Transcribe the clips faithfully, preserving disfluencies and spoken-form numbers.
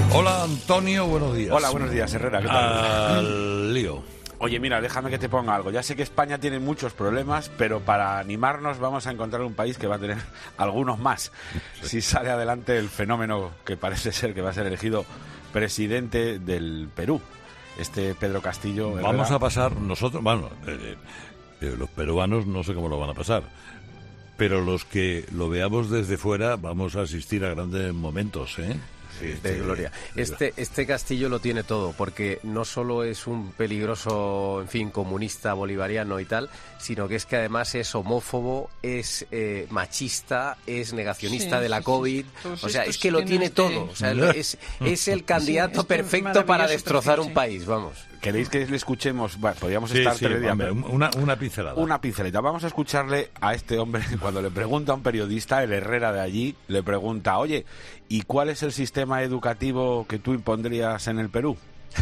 Hola, Antonio, buenos días. Hola, buenos días, Herrera. ¿Qué tal? Al lío. Oye, mira, déjame que te ponga algo. Ya sé que España tiene muchos problemas, pero para animarnos vamos a encontrar un país que va a tener algunos más. Sí. Si sale adelante el fenómeno que parece ser que va a ser elegido presidente del Perú, este Pedro Castillo Herrera. Vamos a pasar nosotros, bueno, eh, eh, los peruanos no sé cómo lo van a pasar, pero los que lo veamos desde fuera vamos a asistir a grandes momentos, ¿eh? Sí, de gloria. Este, este Castillo lo tiene todo, porque no solo es un peligroso, en fin, comunista bolivariano y tal, sino que es que además es homófobo, es eh, machista, es negacionista sí, de la sí, COVID. Sí, o sea, es que lo tiene todo. O sea, es, es el candidato sí, perfecto para destrozar perfil, un sí. país, vamos. ¿Queréis que le escuchemos? Bueno, podríamos sí, estar sí, tres días. Hombre, una, una pincelada. Una pincelita. Vamos a escucharle a este hombre cuando le pregunta a un periodista, el Herrera de allí, le pregunta, oye, ¿y cuál es el sistema educativo que tú impondrías en el Perú?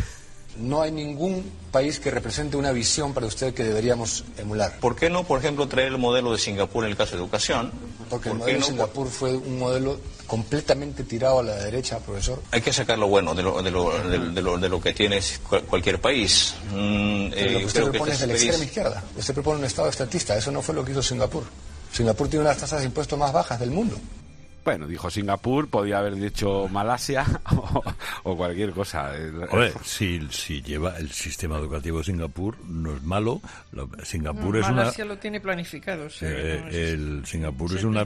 No hay ningún país que represente una visión para usted que deberíamos emular. ¿Por qué no, por ejemplo, traer el modelo de Singapur en el caso de educación? Porque el modelo de no? Singapur fue un modelo completamente tirado a la derecha, profesor. Hay que sacar lo bueno de lo, de lo, de, de lo, de lo que tiene cualquier país. Mm, eh, lo que usted propone es de la extrema izquierda. Usted propone un Estado estatista. Eso no fue lo que hizo Singapur. Singapur tiene unas tasas de impuestos más bajas del mundo. Bueno, dijo Singapur, podía haber dicho Malasia o, o cualquier cosa. Oye, si, si lleva el sistema educativo de Singapur, no es malo. Lo, Singapur no, es Malasia una... lo tiene planificado. O sea, eh, no es, el Singapur es una,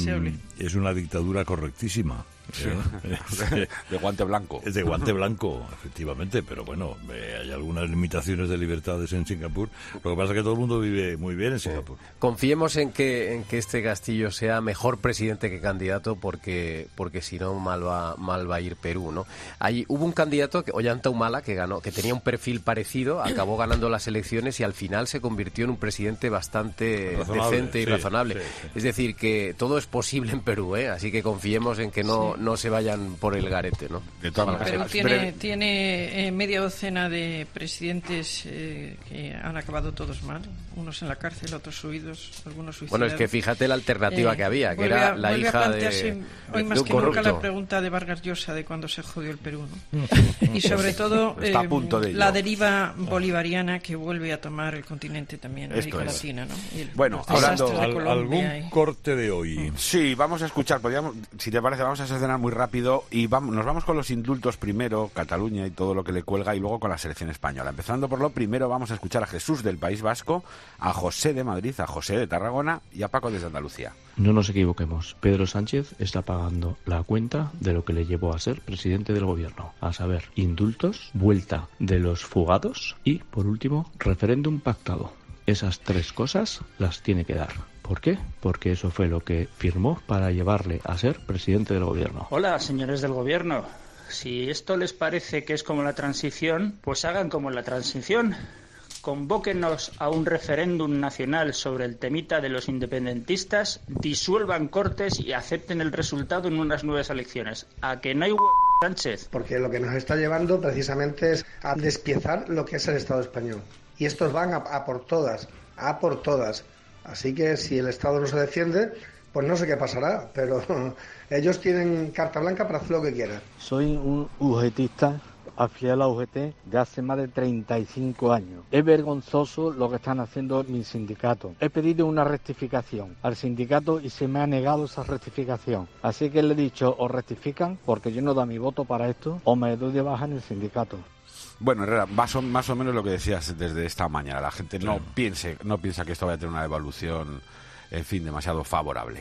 es una dictadura correctísima. Sí. de, de guante blanco. Es de guante blanco, efectivamente, pero bueno, eh, hay algunas limitaciones de libertades en Singapur. Lo que pasa es que todo el mundo vive muy bien en Singapur. Confiemos en que en que este Castillo sea mejor presidente que candidato, porque porque si no mal va mal va a ir Perú, ¿no? Ahí hubo un candidato, que Ollanta Humala, que ganó, que tenía un perfil parecido, acabó ganando las elecciones y al final se convirtió en un presidente bastante razonable, decente y sí, razonable. Sí, sí. Es decir, que todo es posible en Perú, ¿eh? Así que confiemos en que no no se vayan por el garete, ¿no? De todas Pero maneras. tiene, Breve. tiene eh, media docena de presidentes eh, que han acabado todos mal, unos en la cárcel, otros huidos, algunos suicidados. Bueno, es que fíjate la alternativa eh, que había, que era a, la hija de, hoy de más un que corrupto. nunca la pregunta de Vargas Llosa de cuando se jodió el Perú, ¿no? Y sobre todo Está a punto de eh, la deriva bolivariana que vuelve a tomar el continente también, América es. Latina, ¿no? Y el, bueno, hablando al, algún y... corte de hoy. Sí, vamos a escuchar, podríamos, si te parece, vamos a seleccionar muy rápido y vamos, nos vamos con los indultos primero, Cataluña y todo lo que le cuelga, y luego con la selección española. Empezando por lo primero, vamos a escuchar a Jesús del País Vasco, a José de Madrid, a José de Tarragona y a Paco desde Andalucía. No nos equivoquemos, Pedro Sánchez está pagando la cuenta de lo que le llevó a ser presidente del gobierno, a saber, indultos, vuelta de los fugados y, por último, referéndum pactado. Esas tres cosas las tiene que dar. ¿Por qué? Porque eso fue lo que firmó para llevarle a ser presidente del gobierno. Hola, señores del gobierno. Si esto les parece que es como la transición, pues hagan como la transición. Convóquenos a un referéndum nacional sobre el temita de los independentistas, disuelvan Cortes y acepten el resultado en unas nuevas elecciones. ¿A que no hay hue... Sánchez? Porque lo que nos está llevando precisamente es a despiezar lo que es el Estado español. Y estos van a, a por todas, a por todas. Así que si el Estado no se defiende, pues no sé qué pasará, pero ellos tienen carta blanca para hacer lo que quieran. Soy un ugetista afiliado a la U G T de hace más de treinta y cinco años. Es vergonzoso lo que están haciendo mi sindicato. He pedido una rectificación al sindicato y se me ha negado esa rectificación. Así que le he dicho, o rectifican, porque yo no doy mi voto para esto, o me doy de baja en el sindicato. Bueno, Herrera, más o, más o menos lo que decías desde esta mañana. La gente claro. no piense, no piensa que esto vaya a tener una evolución, en fin, demasiado favorable.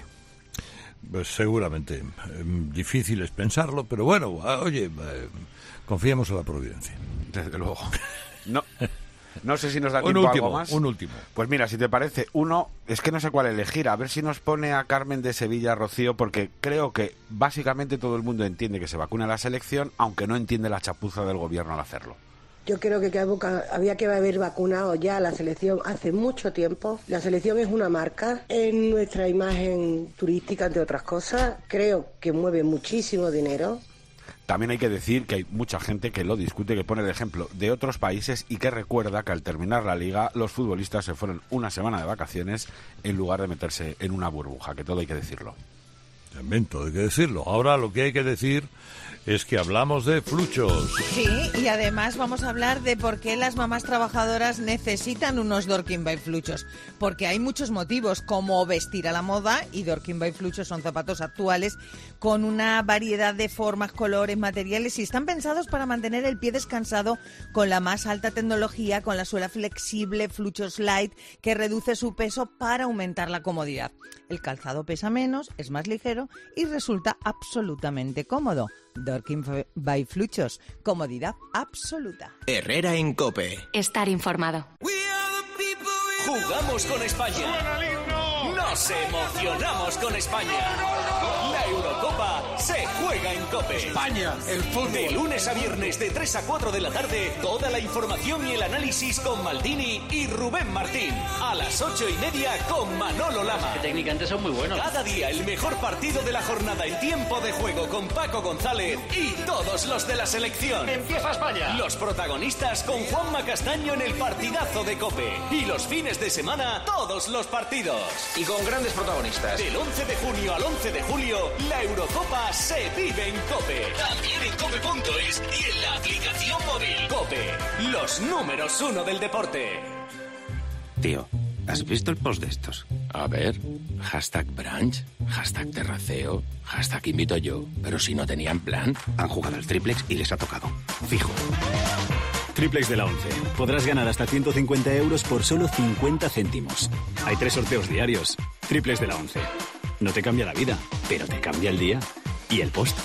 Pues seguramente. Eh, difícil es pensarlo, pero bueno, oye, eh, confiemos en la providencia. Desde luego. No, no sé si nos da tiempo un a último, algo más. Un último. Pues mira, si te parece, uno, es que no sé cuál elegir. A ver si nos pone a Carmen de Sevilla, Rocío, porque creo que básicamente todo el mundo entiende que se vacuna la selección, aunque no entiende la chapuza del gobierno al hacerlo. Yo creo que había que haber vacunado ya la selección hace mucho tiempo. La selección es una marca en nuestra imagen turística, entre otras cosas. Creo que mueve muchísimo dinero. También hay que decir que hay mucha gente que lo discute, que pone el ejemplo de otros países y que recuerda que al terminar la liga los futbolistas se fueron una semana de vacaciones en lugar de meterse en una burbuja, que todo hay que decirlo. Invento, hay que decirlo. Ahora lo que hay que decir es que hablamos de fluchos. Sí, y además vamos a hablar de por qué las mamás trabajadoras necesitan unos Dorking by Fluchos. Porque hay muchos motivos, como vestir a la moda, y Dorking by Fluchos son zapatos actuales con una variedad de formas, colores, materiales, y están pensados para mantener el pie descansado con la más alta tecnología, con la suela flexible Fluchos Light, que reduce su peso para aumentar la comodidad. El calzado pesa menos, es más ligero y resulta absolutamente cómodo. Dorking by Fluchos, comodidad absoluta. Herrera en COPE. Estar informado. Jugamos con España. Nos emocionamos con España. La Eurocopa se juega en COPE. España, el fútbol. De lunes a viernes de tres a cuatro de la tarde, toda la información y el análisis con Maldini y Rubén Martín. A las ocho y media con Manolo Lama. Que técnicamente son muy buenos. Cada día el mejor partido de la jornada en tiempo de juego con Paco González y todos los de la selección. ¡Empieza España! Los protagonistas con Juanma Castaño en el partidazo de COPE. Y los fines de semana, todos los partidos. Y con grandes protagonistas. Del once de junio al once de julio, la Eurocopa se vive en COPE. También en cope punto es y en la aplicación móvil. COPE, los números uno del deporte. Tío, ¿has visto el post de estos? A ver, hashtag brunch, hashtag terraceo, hashtag invito yo. Pero si no tenían plan, han jugado al triplex y les ha tocado. Fijo. Triplex de la once. Podrás ganar hasta ciento cincuenta euros por solo cincuenta céntimos. Hay tres sorteos diarios. Triplex de la once. No te cambia la vida, pero te cambia el día y el post.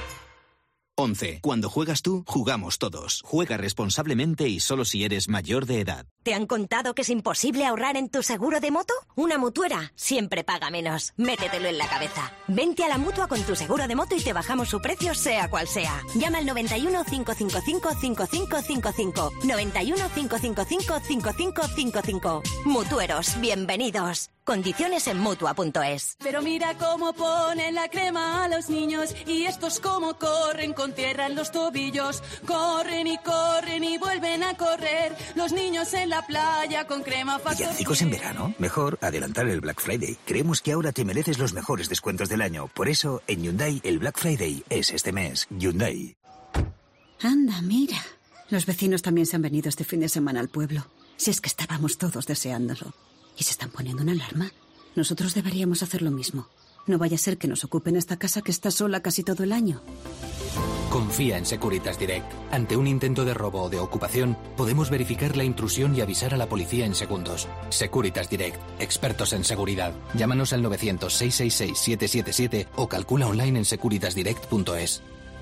once. Cuando juegas tú, jugamos todos. Juega responsablemente y solo si eres mayor de edad. ¿Te han contado que es imposible ahorrar en tu seguro de moto? Una Mutuera siempre paga menos. Métetelo en la cabeza. Vente a la Mutua con tu seguro de moto y te bajamos su precio sea cual sea. Llama al noventa y uno, cinco cinco cinco, cinco cinco cinco cinco. noventa y uno, cinco cinco cinco, cinco cinco cinco cinco. Mutueros, bienvenidos. Condiciones en Mutua punto es. Pero mira cómo ponen la crema a los niños y estos cómo corren con tierra en los tobillos. Corren y corren y vuelven a correr. Los niños en la playa con crema Factor. ¿Villancicos en verano? Mejor adelantar el Black Friday. Creemos que ahora te mereces los mejores descuentos del año. Por eso, en Hyundai, el Black Friday es este mes. Hyundai. Anda, mira. Los vecinos también se han venido este fin de semana al pueblo. Si es que estábamos todos deseándolo. ¿Y se están poniendo una alarma? Nosotros deberíamos hacer lo mismo. No vaya a ser que nos ocupen esta casa que está sola casi todo el año. Confía en Securitas Direct. Ante un intento de robo o de ocupación, podemos verificar la intrusión y avisar a la policía en segundos. Securitas Direct. Expertos en seguridad. Llámanos al novecientos, seiscientos sesenta y seis, setecientos setenta y siete o calcula online en securitas direct punto es.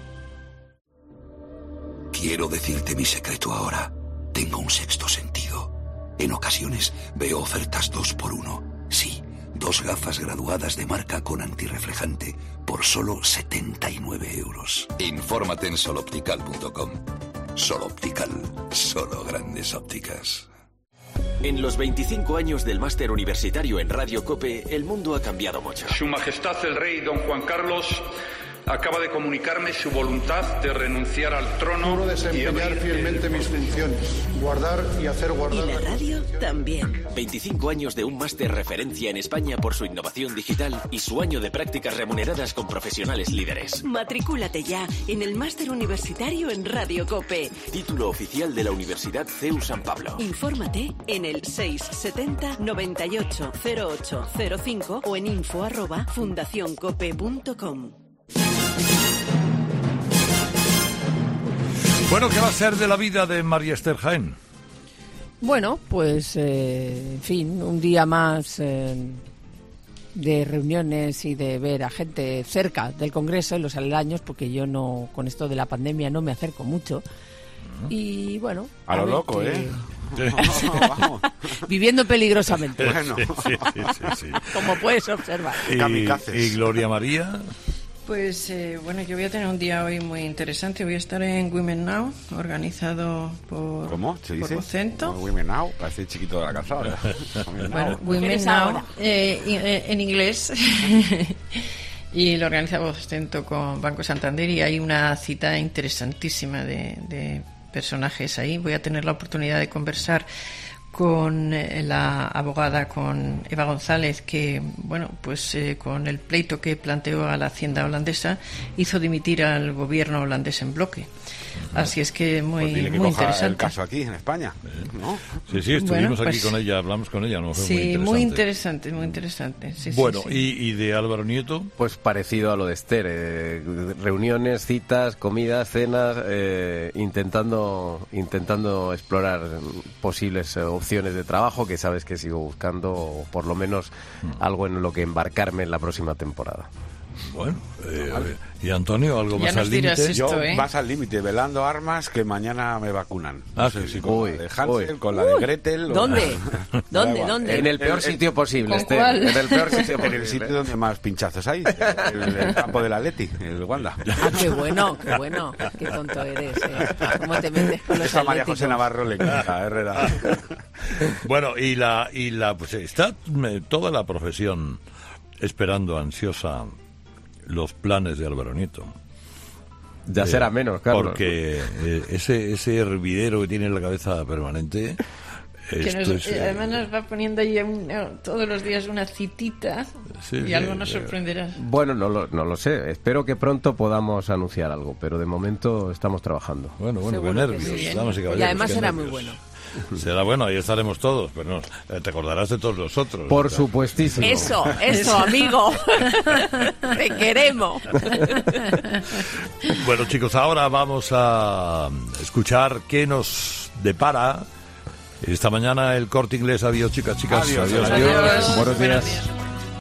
Quiero decirte mi secreto ahora. Tengo un sexto sentido. En ocasiones veo ofertas dos por uno. Sí, dos gafas graduadas de marca con antirreflejante por solo setenta y nueve euros. Infórmate en soloptical punto com. Soloptical, solo grandes ópticas. En los veinticinco años del máster universitario en Radio COPE, el mundo ha cambiado mucho. Su Majestad el Rey Don Juan Carlos acaba de comunicarme su voluntad de renunciar al trono. Juro desempeñar fielmente mis funciones, guardar y hacer guardar. Y la radio también. veinticinco años de un máster referencia en España por su innovación digital y su año de prácticas remuneradas con profesionales líderes. Matricúlate ya en el máster universitario en Radio COPE. Título oficial de la Universidad C E U San Pablo. Infórmate en el seiscientos setenta, noventa y ocho, cero ocho cero cinco o en info arroba fundación cope punto com. Bueno, ¿qué va a ser de la vida de María Esther Jaén? Bueno, pues, eh, en fin, un día más eh, de reuniones y de ver a gente cerca del Congreso, en los aledaños, porque yo no, con esto de la pandemia no me acerco mucho. Uh-huh. Y bueno... A, a lo loco, que... ¿eh? Vamos. Viviendo peligrosamente. Bueno. Sí, sí, sí, sí. Como puedes observar. ¿Y, y Gloria María? Pues eh, bueno, yo voy a tener un día hoy muy interesante. Voy a estar en Women Now, organizado por, ¿Cómo? ¿Se dice? por Vocento. Women Now, parece chiquito de la calzada. Bueno, Women Now, eh, eh, en inglés. Y lo organiza Vocento con Banco Santander y hay una cita interesantísima de, de personajes ahí. Voy a tener la oportunidad de conversar con eh, la abogada, con Eva González, que, bueno, pues eh, con el pleito que planteó a la Hacienda holandesa, hizo dimitir al gobierno holandés en bloque. Así es que muy, pues dile que muy coja interesante. el caso aquí en España, ¿no? Sí, sí, estuvimos Bueno, aquí pues, con ella, hablamos con ella, ¿no? Fue sí, muy muy interesante. interesante, muy interesante. Sí, Bueno, sí, sí. ¿y, y de Álvaro Nieto? Pues parecido a lo de Esther, eh, reuniones, citas, comidas, cenas, eh, intentando intentando explorar posibles eh, opciones de trabajo, que sabes que sigo buscando, o por lo menos algo en lo que embarcarme en la próxima temporada. Bueno, eh, a ver, ¿y Antonio, algo Ya más nos al dirás límite? esto, Yo ¿eh? más al límite, velando armas, que mañana me vacunan. Ah, No sé sí, si sí. con Uy, la de Hansel, uy. con la de Uy, Gretel. o- ¿dónde? Da ¿Dónde? igual. ¿Dónde? En el peor el- sitio posible, ¿Con Esther. cuál? En el peor sitio En posible. el sitio donde más pinchazos hay, el, el campo del Atleti, el Wanda. Ah, qué bueno, qué bueno. Qué tonto eres, ¿eh? ¿Cómo te metes con los Eso a María atléticos? José Navarro le encanta, Herrera. Bueno, y la, y la pues está me, toda la profesión esperando ansiosa los planes de Álvaro Nieto. Ya Eh, será menos, Carlos. Porque eh, ese, ese hervidero que tiene en la cabeza permanente... Que esto nos- es, eh, eh, además nos va poniendo ahí un- eh, todos los días una citita Sí, y sí, algo nos eh, sorprenderá. Bueno, no lo, no lo sé. Espero que pronto podamos anunciar algo, pero de momento estamos trabajando. Bueno, bueno, qué Seguro que nervios, sí, ¿eh? damas y caballeros. Y además qué será nervios. muy bueno. Será bueno, ahí estaremos todos, pero no, eh, te acordarás de todos nosotros. Por O sea, supuestísimo. Eso, eso, amigo. Te queremos. Bueno, chicos, ahora vamos a escuchar qué nos depara esta mañana el Corte Inglés. Adiós, chicas, chicas. Adiós, adiós. adiós. Adiós. Buenos días. Buenos días.